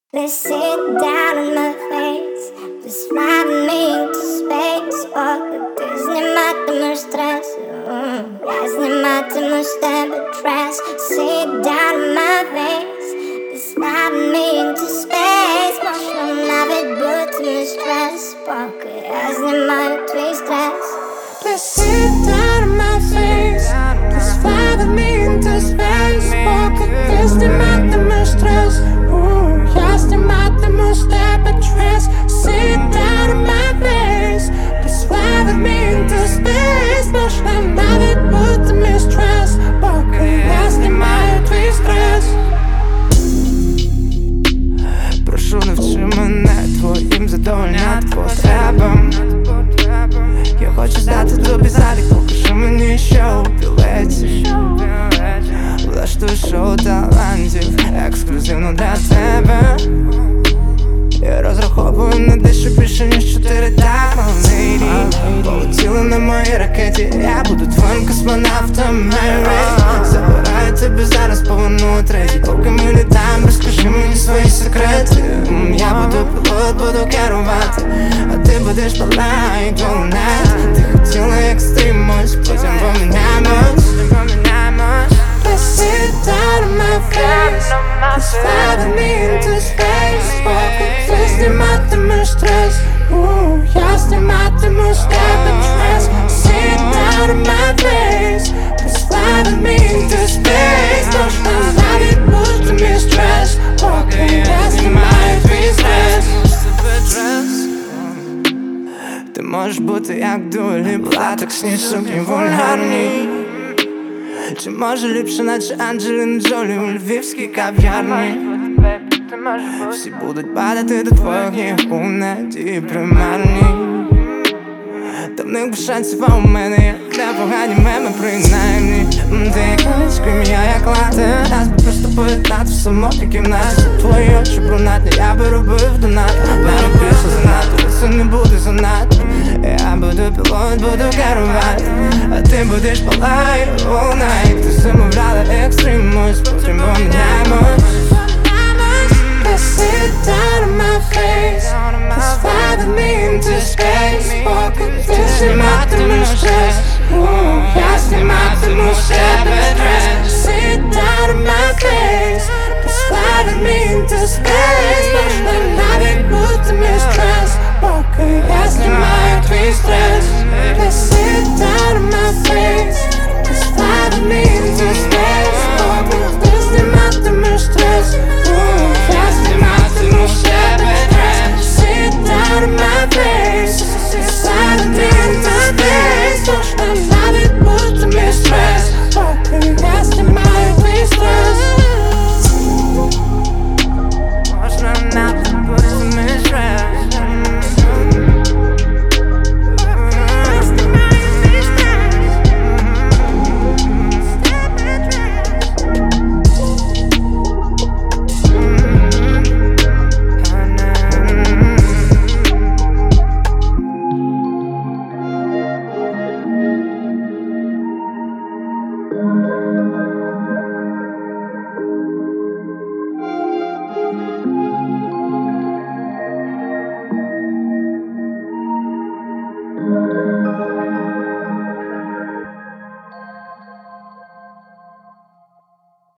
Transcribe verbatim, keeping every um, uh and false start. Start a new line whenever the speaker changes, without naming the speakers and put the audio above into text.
They sit down in my face, please fly me into space. Пока ты сниматимешь стресс, я сниматиму с тебя тресс. Sit down in my face, please fly me into space. Можно навіть бути мій стрес, поки я знімаю твій стрес.
Please sit down in my face, please fly me into space. Поки ти зніматимеш стрес, я зніматиму з тебе трес. Sit down in my face, please fly me into space. Можна навіть бути мій стрес, поки я знімаю твій стрес. Прошу, навчи мене твоїм задовольняти потребам. Я хочу здати тобі залік, покажи мені, що у білеті. Влаштуй шоу талантів, ексклюзивно для тебе. Я розраховую на дещо більше, ніж чотири леді. Полетіли на моїй ракеті, я буду твоїм космонавтом. Забираю тебе зараз повну третій. Поки ми літаємо, розкажи мені свої секрети. Я буду пілот, буду керувати, а ти будеш палати планет. Ти хотіла екстримось, потім поміняємось. Please sit down in my face, please fly me into space. Поки ти зніматимеш стрес, я зніматиму з тебе трес. Sit down in my face, please fly me into space. Можна навіть бути мій стрес, поки я знімаю твій стрес. Ти можеш бути як Дуа Ліпа, латексні сукні вульгарні. Чи може ліпше, наче Анджеліна Джолі у львівській кав'ярні. Всі будуть падати до твоїх ніг у надії примарні. Та в них без шансів, а у мене є непогані меми принаймні. Ти як скрім, я як лати, нас би просто поєднати в самотній кімнаті. Твої очі брунатні, я би робив донат. Мене пішло занадто, це не буде занадто. Я буду пілот, буду керувати, а ти будеш палати all night. Ти замовляла екстримось, потім поміняємось. Please sit down in my face, please fly me into space. Поки ти зніматимеш стрес, я зніматиму з тебе трес. Sit down in my face, please fly me into space.